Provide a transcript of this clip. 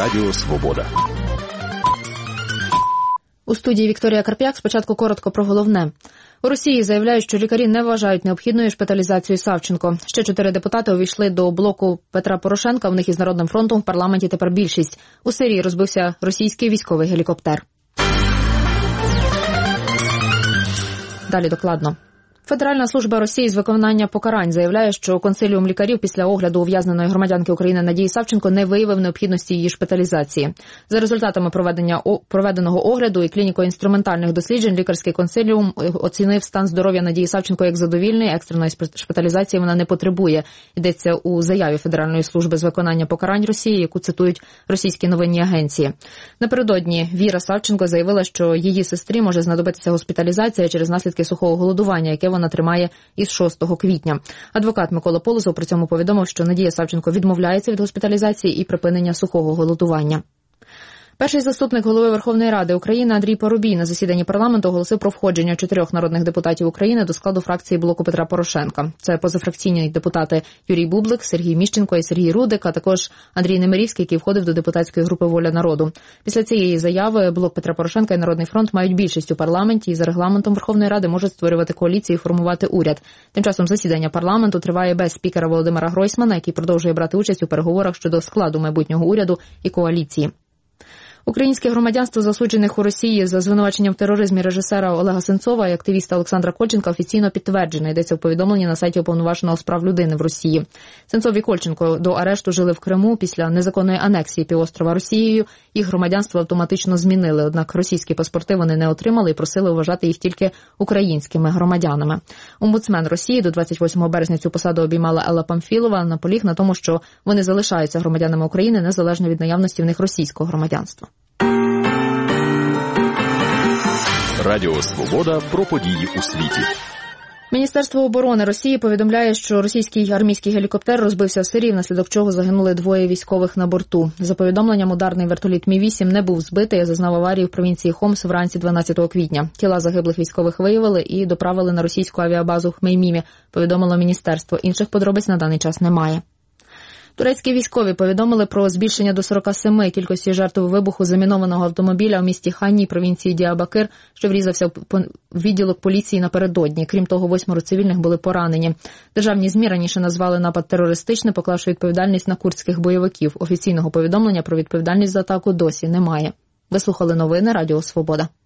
Радіо Свобода. У студії Вікторія Карп'як. Спочатку коротко про головне. У Росії заявляють, що лікарі не вважають необхідною шпиталізацію Савченко. Ще 4 депутати увійшли до блоку Петра Порошенка. В них із Народним фронтом в парламенті тепер більшість. У Сирії розбився російський військовий гелікоптер. Далі докладно. Федеральна служба Росії з виконання покарань заявляє, що консиліум лікарів після огляду ув'язненої громадянки України Надії Савченко не виявив необхідності її шпиталізації. За результатами проведеного огляду і клініко-інструментальних досліджень лікарський консиліум оцінив стан здоров'я Надії Савченко як задовільний, екстреної шпиталізації вона не потребує. Йдеться у заяві Федеральної служби з виконання покарань Росії, яку цитують російські новинні агенції. Напередодні Віра Савченко заявила, що її сестрі може знадобитися госпіталізація через наслідки сухого голодування, яке вона тримає із 6 квітня. Адвокат Микола Полозов при цьому повідомив, що Надія Савченко відмовляється від госпіталізації і припинення сухого голодування. Перший заступник голови Верховної Ради України Андрій Парубій на засіданні парламенту оголосив про входження 4 народних депутатів України до складу фракції блоку Петра Порошенка. Це позафракційні депутати Юрій Бублик, Сергій Міщенко і Сергій Рудик, а також Андрій Немирівський, який входив до депутатської групи «Воля народу». Після цієї заяви блок Петра Порошенка і Народний фронт мають більшість у парламенті і за регламентом Верховної Ради можуть створювати коаліції і формувати уряд. Тим часом засідання парламенту триває без спікера Володимира Гройсмана, який продовжує брати участь у переговорах щодо складу майбутнього уряду і коаліції. Українське громадянство засуджених у Росії за звинуваченням в тероризмі режисера Олега Сенцова і активіста Олександра Кольченка офіційно підтверджено, йдеться в повідомленні на сайті Уповноваженого з прав людини в Росії. Сенцов і Кольченко до арешту жили в Криму після незаконної анексії півострова Росією. Їх громадянство автоматично змінили, однак російські паспорти вони не отримали і просили вважати їх тільки українськими громадянами. Омбудсмен Росії до 28 березня цю посаду обіймала Елла Памфілова, наполіг на тому, що вони залишаються громадянами України незалежно від наявності в них російського громадянства. Радіо Свобода про події у світі. Міністерство оборони Росії повідомляє, що російський армійський гелікоптер розбився в Сирії, внаслідок чого загинули 2 військових на борту. За повідомленням, ударний вертоліт Мі-8 не був збитий, а зазнав аварії в провінції Хомс вранці 12 квітня. Тіла загиблих військових виявили і доправили на російську авіабазу в Хмеймімі, повідомило міністерство. Інших подробиць на даний час немає. Турецькі військові повідомили про збільшення до 47 кількості жертв вибуху замінованого автомобіля у місті Ханні, провінції Діабакир, що врізався в відділок поліції напередодні. Крім того, 8 цивільних були поранені. Державні ЗМІ раніше назвали напад терористичним, поклавши відповідальність на курдських бойовиків. Офіційного повідомлення про відповідальність за атаку досі немає. Ви слухали новини Радіо Свобода.